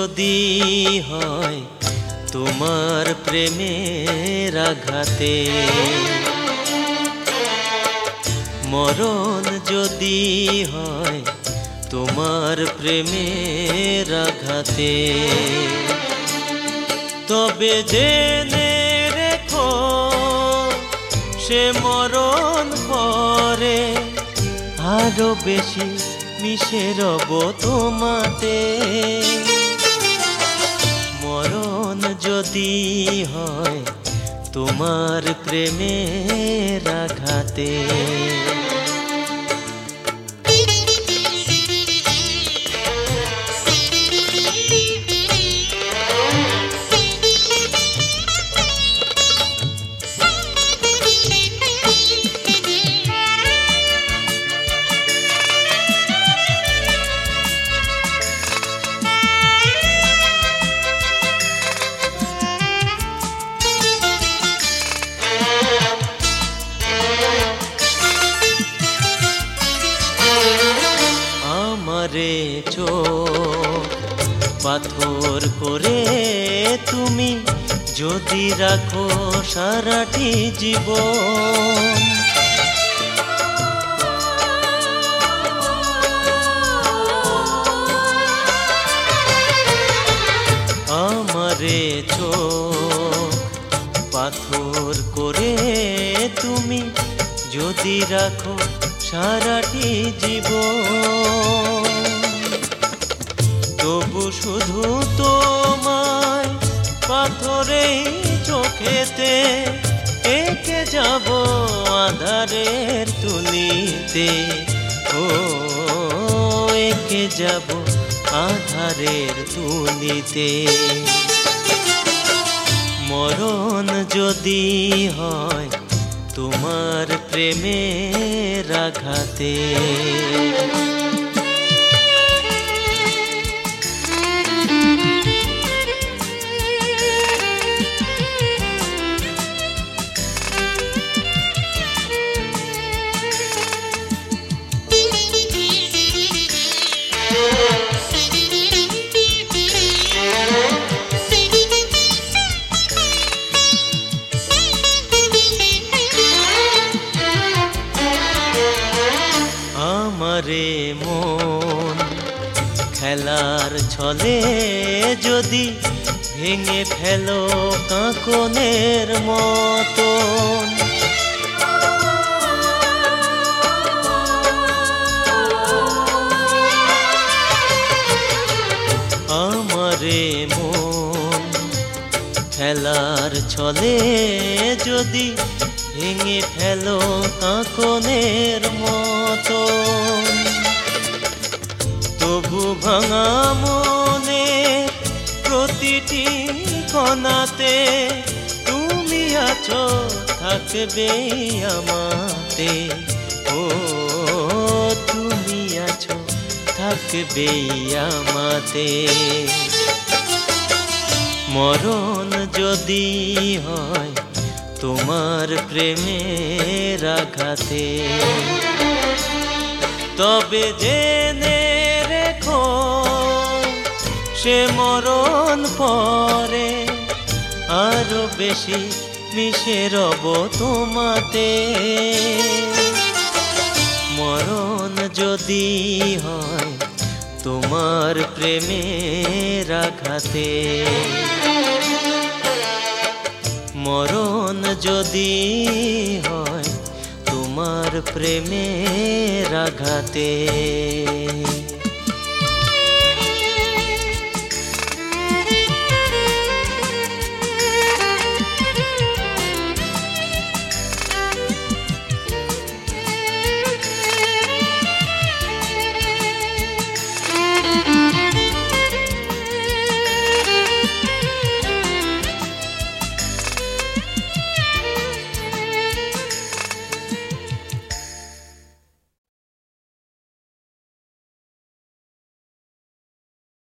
যদি হয় তোমার প্রেমের আঘাতে, মরণ যদি হয় তোমার প্রেমের আঘাতে, তবে জেনে রেখো সে মরণ পরে আরো বেশি মিশে রব তোমাতে। মরণ যদি হয় তোমার প্রেমের আঘাতে। আমারে চোখ পাথর করে তুমি যদি রাখো সারাটি জীবন, আমারে চোখ পাথর করে তুমি যদি রাখো সারাটি জীবন, তবু শুধু তোমায় পাথরেই চোখেতে এঁকে যাব আধারের তুলিতে। ও এঁকে যাব আধারের তুলিতে। মরণ যদি হয় তোমার প্রেমের আঘাতে। আমারে মন খেলার ছলে যদি ভেঙে ফেলো কাঁকনের মতন, আমারে মন খেলার ছলে যদি ভেঙে ফেলো কাঁকনের মতন, তবু ভাঙা মনে প্রতিটি কণাতে তুমি আছো থাকবে আমাতে। ও তুমি আছো থাকবে আমাতে। মরণ যদি হয় তোমার প্রেমের আঘাতে, তবে জেনে রেখো সে মরণ পরে আরো বেশি মিশে রব তোমাতে। মরণ যদি হয় তোমার প্রেমের আঘাতে, মরণ যদি হয় তোমার প্রেমের আঘাতে।